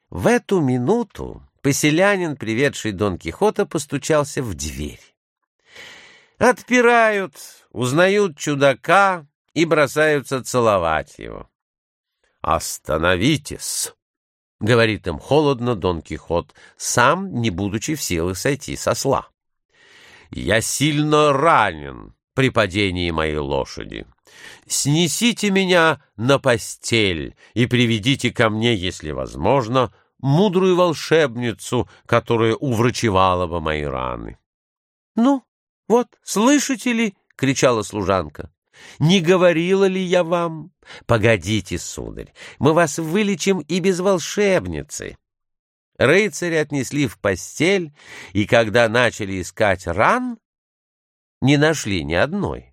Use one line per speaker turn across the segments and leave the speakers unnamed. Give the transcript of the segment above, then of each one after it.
В эту минуту поселянин, приведший Дон Кихота, постучался в дверь. Отпирают, узнают чудака и бросаются целовать его. «Остановитесь!» — говорит им холодно Дон Кихот, сам не будучи в силах сойти с осла. «Я сильно ранен при падении моей лошади. Снесите меня на постель и приведите ко мне, если возможно, мудрую волшебницу, которая уврачевала бы мои раны». «Ну, вот, слышите ли?» — кричала служанка. «Не говорила ли я вам? Погодите, сударь, мы вас вылечим и без волшебницы». Рыцаря отнесли в постель, и когда начали искать ран, не нашли ни одной.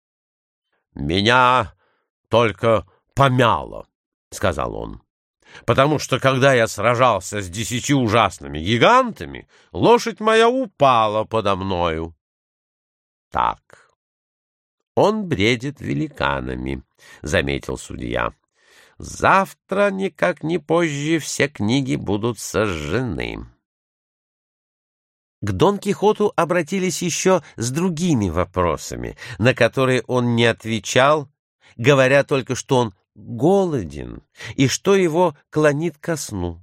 «Меня только помяло», — сказал он, «потому что, когда я сражался с 10 ужасными гигантами, лошадь моя упала подо мною». «Так, он бредит великанами», — заметил судья. «Завтра, никак не позже, все книги будут сожжены». К Дон Кихоту обратились еще с другими вопросами, на которые он не отвечал, говоря только, что он голоден и что его клонит ко сну.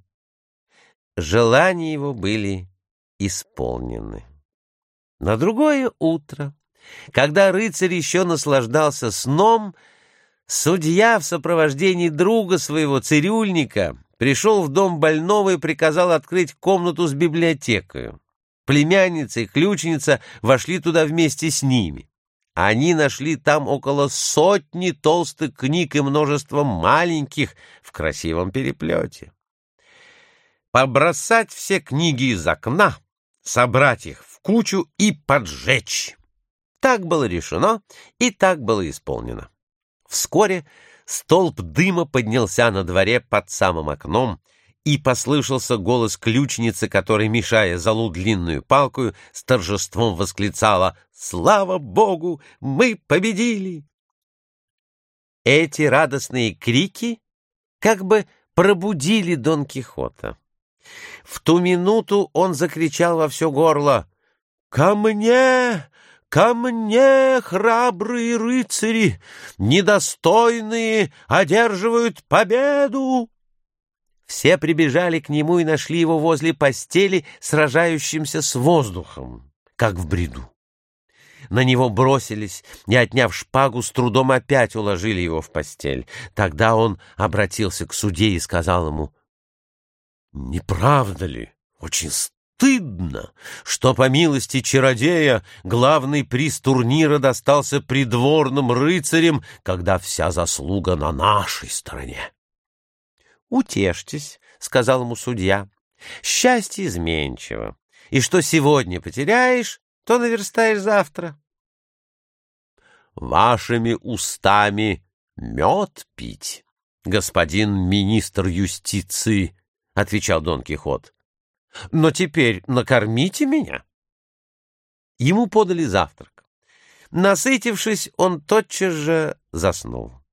Желания его были исполнены. На другое утро, когда рыцарь еще наслаждался сном, судья в сопровождении друга своего, цирюльника, пришел в дом больного и приказал открыть комнату с библиотекой. Племянница и ключница вошли туда вместе с ними. Они нашли там около 100 толстых книг и множество маленьких в красивом переплете. Побросать все книги из окна, собрать их в кучу и поджечь. Так было решено, и так было исполнено. Вскоре столб дыма поднялся на дворе под самым окном, и послышался голос ключницы, которая, мешая золу длинную палкою, с торжеством восклицала: «Слава Богу, мы победили!» Эти радостные крики как бы пробудили Дон Кихота. В ту минуту он закричал во все горло: «Ко мне! Ко мне, храбрые рыцари! Недостойные одерживают победу!» Все прибежали к нему и нашли его возле постели, сражающимся с воздухом, как в бреду. На него бросились и, отняв шпагу, с трудом опять уложили его в постель. Тогда он обратился к судье и сказал ему: «Не правда ли, очень стыдно, что, по милости чародея, главный приз турнира достался придворным рыцарям, когда вся заслуга на нашей стороне?» «Утешьтесь», — сказал ему судья, — «счастье изменчиво, и что сегодня потеряешь, то наверстаешь завтра». «Вашими устами мед пить, господин министр юстиции», — отвечал Дон Кихот. «Но теперь накормите меня». Ему подали завтрак. Насытившись, он тотчас же заснул.